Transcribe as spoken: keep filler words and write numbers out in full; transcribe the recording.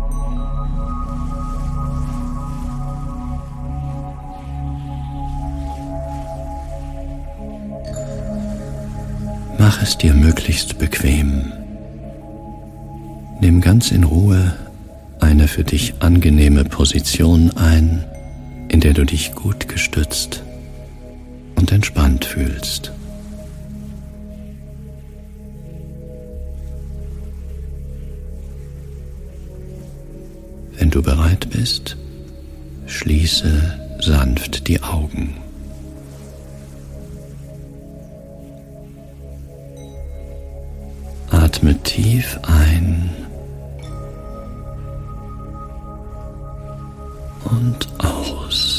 Mach es dir möglichst bequem. Nimm ganz in Ruhe eine für dich angenehme Position ein, in der du dich gut gestützt und entspannt fühlst. Wenn du bereit bist, schließe sanft die Augen. Atme tief ein und aus.